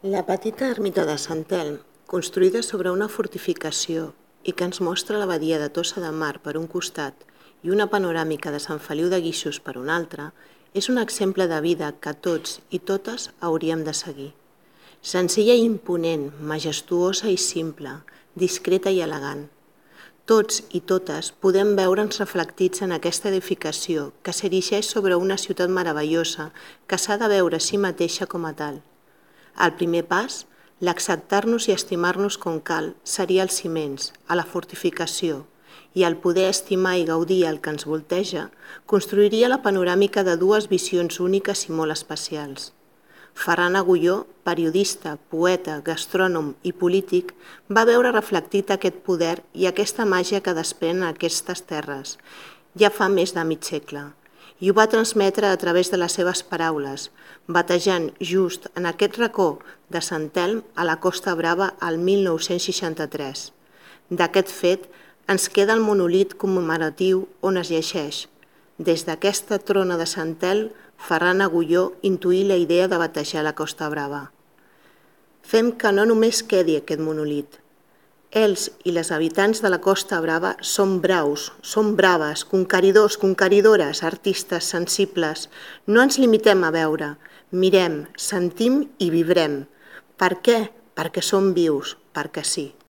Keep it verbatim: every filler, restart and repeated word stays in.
La petita ermita de Sant Elm, construïda sobre una fortificació i que ens mostra la badia de Tossa de Mar per un costat i una panoràmica de Sant Feliu de Guíxols per un altre, és un exemple de vida que tots i totes hauríem de seguir. Senzilla i imponent, majestuosa i simple, discreta i elegant. Tots i totes podem veure'ns reflectits en aquesta edificació que s'erigeix sobre una ciutat meravellosa que s'ha de veure a si mateixa com a tal. El primer pas, l'acceptar-nos i estimar-nos com cal, seria els ciments, a la fortificació, i el poder estimar i gaudir el que ens volteja construiria la panoràmica de dues visions úniques i molt especials. Ferran Agulló, periodista, poeta, gastrònom i polític, va veure reflectit aquest poder i aquesta màgia que desprenen aquestes terres, ja fa més de mig segle, i ho va transmetre a través de les seves paraules, batejant just en aquest racó de Sant Elm a la Costa Brava al mil nou-cents seixanta-tres. D'aquest fet ens queda el monolit commemoratiu on es llegeix: des d'aquesta trona de Sant Elm, Ferran Agulló intuí la idea de batejar la Costa Brava. Fem que no només quedi aquest monolit. Ells i les habitants de la Costa Brava són braus, són braves, conqueridors, conqueridores, artistes, sensibles. No ens limitem a veure, mirem, sentim i vibrem. Per què? Perquè som vius, perquè sí.